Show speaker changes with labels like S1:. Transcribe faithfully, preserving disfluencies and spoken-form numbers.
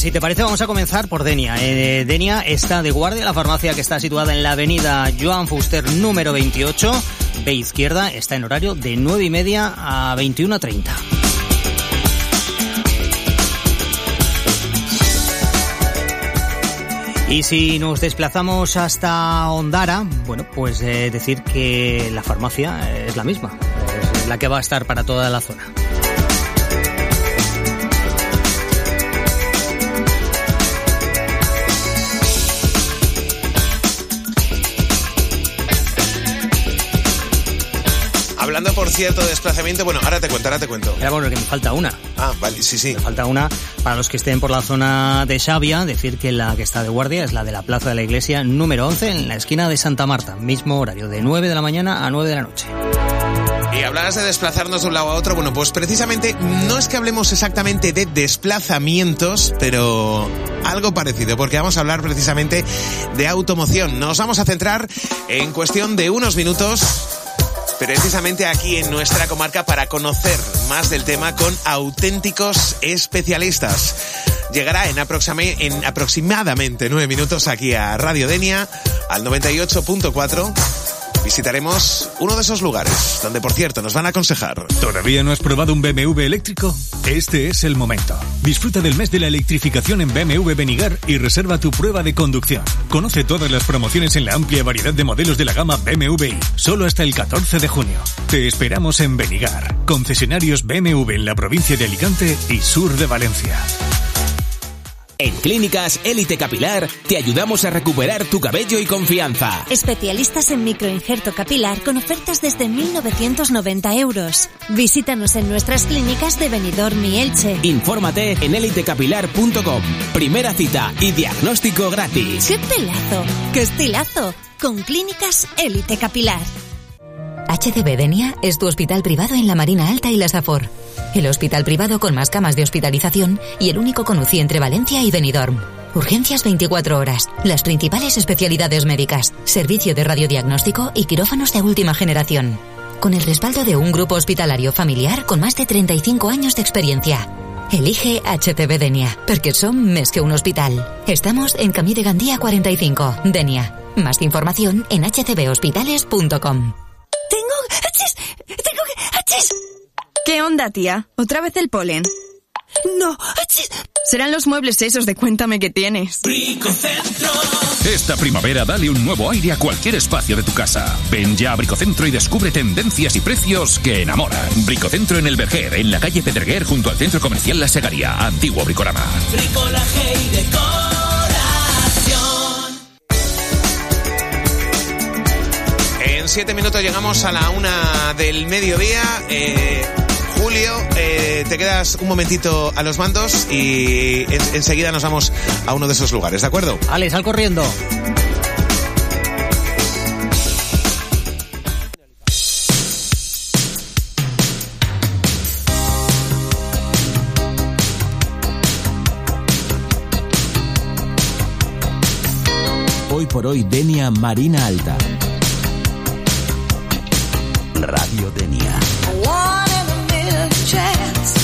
S1: si te parece, vamos a comenzar por Denia. Eh, Denia está de guardia, la farmacia que está situada en la avenida Joan Fuster número veintiocho, B izquierda, está en horario de nueve y media a veintiuno treinta. Y si nos desplazamos hasta Ondara, bueno, pues eh, decir que la farmacia es la misma, es la que va a estar para toda la zona.
S2: Hablando, por cierto, de desplazamiento, bueno, ahora te cuento, ahora te cuento.
S1: Era bueno, que me falta una.
S2: Ah, vale, sí, sí.
S1: Me falta una para los que estén por la zona de Xavia, decir que la que está de guardia es la de la Plaza de la Iglesia número once, en la esquina de Santa Marta, mismo horario, de nueve de la mañana a nueve de la noche.
S2: Y hablabas de desplazarnos de un lado a otro, bueno, pues precisamente no es que hablemos exactamente de desplazamientos, pero algo parecido, porque vamos a hablar precisamente de automoción. Nos vamos a centrar en cuestión de unos minutos precisamente aquí en nuestra comarca para conocer más del tema con auténticos especialistas. Llegará en, aproxima- en aproximadamente nueve minutos aquí a Radio Denia, al noventa y ocho punto cuatro. Visitaremos uno de esos lugares, donde, por cierto, nos van a aconsejar.
S3: ¿Todavía no has probado un B M W eléctrico? Este es el momento. Disfruta del mes de la electrificación en B M W Benigar y reserva tu prueba de conducción. Conoce todas las promociones en la amplia variedad de modelos de la gama B M W i, solo hasta el catorce de junio. Te esperamos en Benigar, concesionarios B M W en la provincia de Alicante y sur de Valencia.
S4: En Clínicas Élite Capilar te ayudamos a recuperar tu cabello y confianza.
S5: Especialistas en microinjerto capilar con ofertas desde mil novecientos noventa euros. Visítanos en nuestras clínicas de Benidorm y Elche.
S4: Infórmate en élite capilar punto com. Primera cita y diagnóstico gratis.
S5: ¡Qué pelazo! ¡Qué estilazo! Con Clínicas Élite Capilar.
S6: H C B Denia es tu hospital privado en la Marina Alta y la Safor. El hospital privado con más camas de hospitalización y el único con U C I entre Valencia y Benidorm. Urgencias veinticuatro horas, las principales especialidades médicas, servicio de radiodiagnóstico y quirófanos de última generación. Con el respaldo de un grupo hospitalario familiar con más de treinta y cinco años de experiencia. Elige H C B Denia, porque son más que un hospital. Estamos en Camí de Gandía cuarenta y cinco, Denia. Más información en h c b hospitales punto com.
S7: Tengo... ¡Achis! ¡Tengo que... ¡Achis! ¿Qué onda, tía? ¿Otra vez el polen? No, ¡achis! Serán los muebles esos de Cuéntame que tienes.
S8: Bricocentro. Esta primavera dale un nuevo aire a cualquier espacio de tu casa. Ven ya a Bricocentro y descubre tendencias y precios que enamoran. Bricocentro en El Verger, en la calle Pedreguer, junto al Centro Comercial La Segaría, antiguo Bricorama.
S9: Bricolaje y decoración.
S2: En siete minutos llegamos a la una del mediodía. Eh, Julio, eh, te quedas un momentito a los mandos y en, enseguida nos vamos a uno de esos lugares, ¿de acuerdo?
S1: Ale, sal corriendo.
S10: Hoy por hoy, Denia Marina Alta. Radio Denia.
S9: One in a million chance.